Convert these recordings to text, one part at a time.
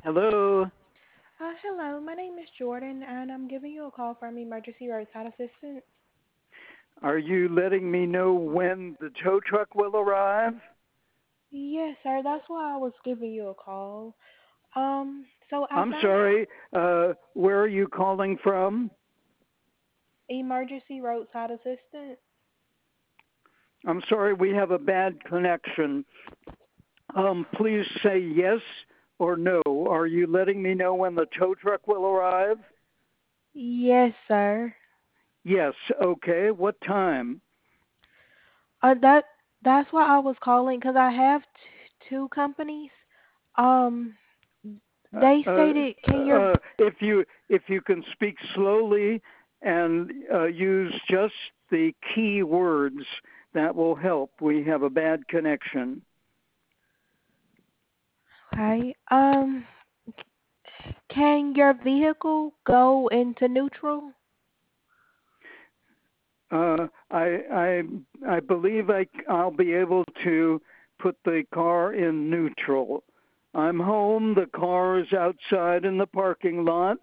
Hello. Hello, my name is Jordan, and I'm giving you a call from Emergency Roadside Assistance. Are you letting me know when the tow truck will arrive? Yes, sir, that's why I was giving you a call. So I I'm found sorry. Where are you calling from? Emergency Roadside Assistance. I'm sorry, we have a bad connection. Please say yes or no. Are you letting me know when the tow truck will arrive? Yes, sir. Yes. Okay. What time? Uh, that that's why I was calling because I have two companies. Um, Uh, they uh, stated, can your if you can speak slowly and use just the key words, that will help. We have a bad connection. okay, can your vehicle go into neutral? I believe I'll be able to put the car in neutral. I'm home. The car is outside in the parking lot.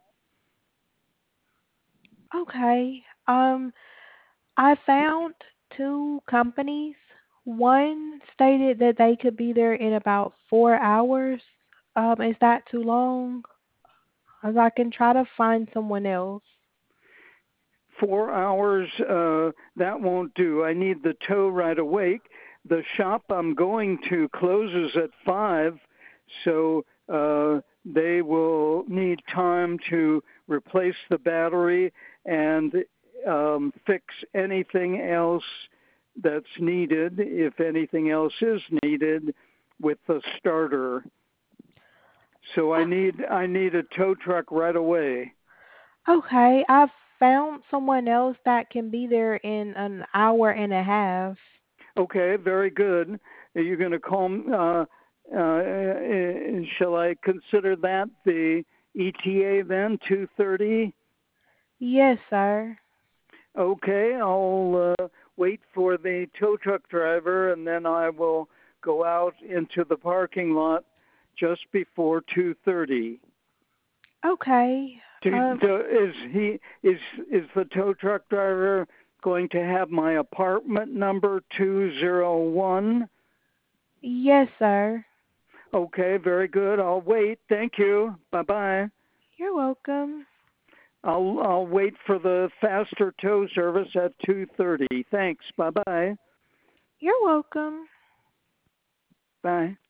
Okay. I found two companies. One stated that they could be there in about 4 hours. Is that too long? As I can try to find someone else. 4 hours, that won't do. I need the tow right away. The shop I'm going to closes at 5, so they will need time to replace the battery and fix anything else that's needed, if anything else is needed, with the starter. So I Oh, need a tow truck right away. okay, I've found someone else that can be there in an hour and a half. Okay, very good. Are you going to call? Shall I consider that the ETA then? 2:30. Yes, sir. Okay, I'll wait for the tow truck driver, and then I will go out into the parking lot just before 2:30. Okay. Is the tow truck driver going to have my apartment number 201? Yes, sir. Okay, very good. I'll wait. Thank you. Bye-bye. You're welcome. I'll wait for the faster tow service at 2:30. Thanks. Bye-bye. You're welcome. Bye.